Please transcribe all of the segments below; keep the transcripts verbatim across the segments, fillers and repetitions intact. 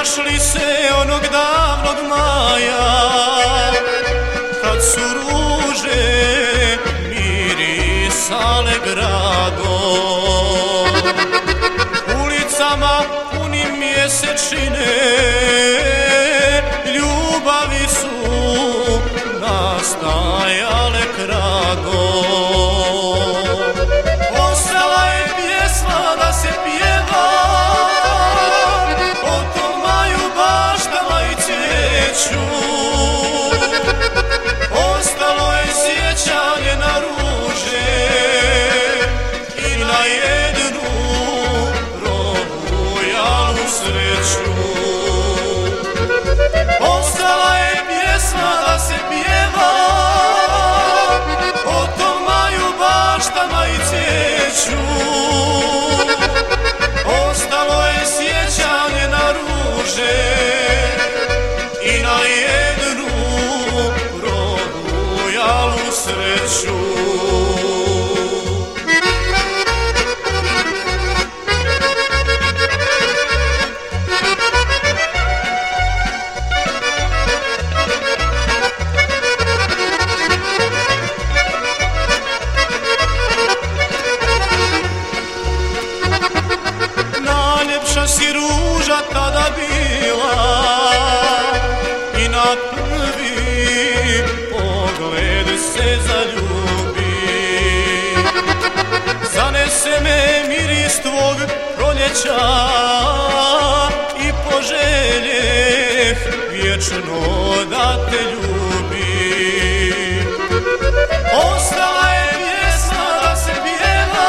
Sjećaš li se onog davnog maja, kad su ruže mirisale gradom, ulicama punim mjesečine, ljubavi su nastajale kradom. Ostala je pjesma da se pjeva o tom maju, baštama i cvijeću. Ostalo je sjećanje na ruže i na jednu probujalu sreću. Ostala je pjesma da se pjeva o tom maju, baštama i cvijeću. Ostalo je sjećanje na ruže i na jednu probujalu sreću. Najljepša si ruža tada bila i na prvi pogled se zaljubi. Zanese me miris tvog proljeća i poželjeh vječno da te ljubim. Ostala je pjesma da se pjeva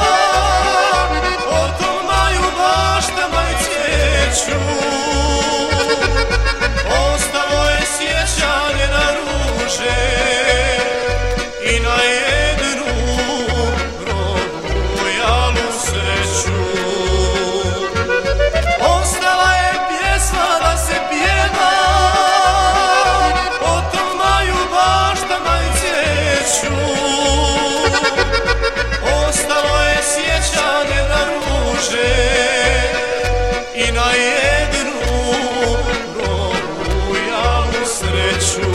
o tom maju, baštama i cvijeću. Ostalo je sjećanje na ruže i na jednu probujalu sreću. Ostala je pjesma da se pjeva o tom maju, baštama i cvijeću. Ostalo je sjećanje na ruže i na jednu probujalu sreću.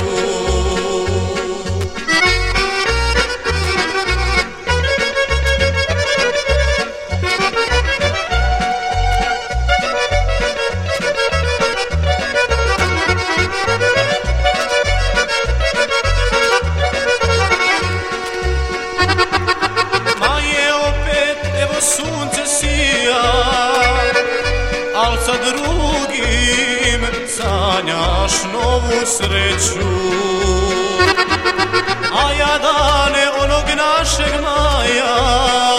Sunce sija, al sa drugim sanjaš novu sreću. A ja dane onog našeg maja